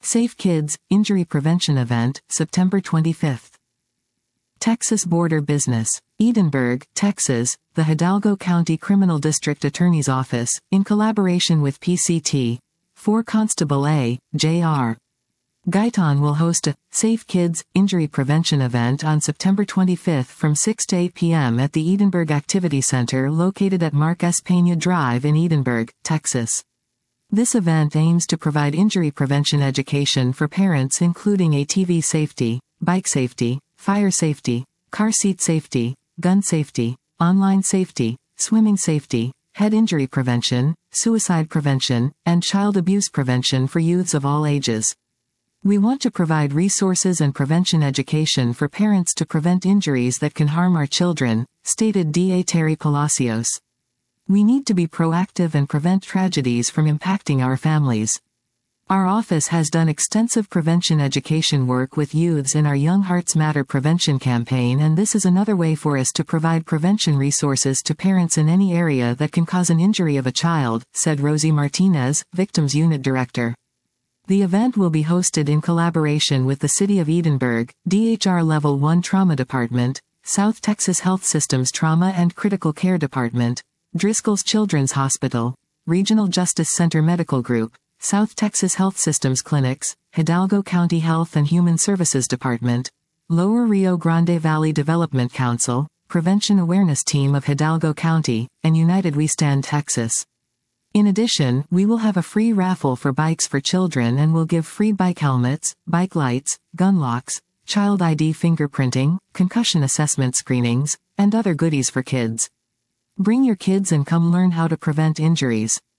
Safe Kids, Injury Prevention Event, September 25th. Texas Border Business. Edinburgh, Texas, the Hidalgo County Criminal District Attorney's Office, in collaboration with PCT, 4 Constable A. J.R. Guyton will host a Safe Kids, Injury Prevention event on September 25th from 6 to 8 p.m. at the Edinburgh Activity Center located at Mark S. Pena Drive in Edinburgh, Texas. This event aims to provide injury prevention education for parents, including ATV safety, bike safety, fire safety, car seat safety, gun safety, online safety, swimming safety, head injury prevention, suicide prevention, and child abuse prevention for youths of all ages. We want to provide resources and prevention education for parents to prevent injuries that can harm our children, stated D.A. Terry Palacios. We need to be proactive and prevent tragedies from impacting our families. Our office has done extensive prevention education work with youths in our Young Hearts Matter prevention campaign, and this is another way for us to provide prevention resources to parents in any area that can cause an injury of a child, said Rosie Martinez, Victims Unit Director. The event will be hosted in collaboration with the City of Edinburgh, DHR Level 1 Trauma Department, South Texas Health System's Trauma and Critical Care Department, Driscoll's Children's Hospital, Regional Justice Center Medical Group, South Texas Health Systems Clinics, Hidalgo County Health and Human Services Department, Lower Rio Grande Valley Development Council, Prevention Awareness Team of Hidalgo County, and United We Stand Texas. In addition, we will have a free raffle for bikes for children and will give free bike helmets, bike lights, gun locks, child ID fingerprinting, concussion assessment screenings, and other goodies for kids. Bring your kids and come learn how to prevent injuries.